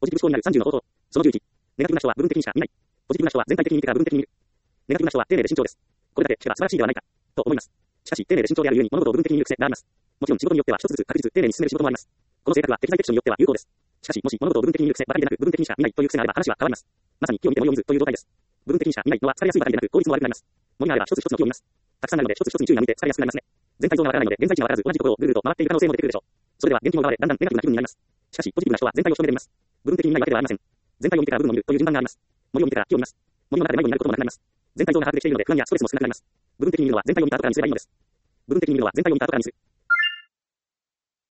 ジティブ思考になる30の方法。その11。ネガティブな人は部分的にしか見ない。ポジティブな人は全体的に見てから部分的に見る。ネガティブな人は丁寧で慎重です。これだけ聞けば素晴らしいではないか、と思います。しかし、丁寧で慎重であるゆえに物事を部分的に見る癖があります。もちろん仕事によっては一つずつ確実丁寧に進める仕事もあります。この性格は適材適所によっては有効です。しかし、もし物事を部分的に見る癖ばかりでなく、部分的にしか見ないという癖があれば話は変わります。まさに木を見て森を見ずという状態です。部分的にしか見ないのは疲れやすいばかりでなく、効率も悪くなります。森があれば一つ一つの木を見ます。たくさんあるので一つ一つに注意が向いて疲れやすくなりますね。全体像がわからないので、現在地がわからず同じところをぐるぐると回っている可能性も出てくるでしょう。それでは元気も奪われ、だんだんネガティブな気分になります。しかし、ポジティブな人は全体を一目で見ます。部分的に見ないわけではありません。全体を見てから部分を見るという順番があります。森を見てから木を見ます。森の中で迷子になることもなくなります。全体像が把握できているので不安やストレスも少なくなります。部分的に見るのは全体を見た後からにすればいいのです。部分的に見るのは全体を見た後からにする。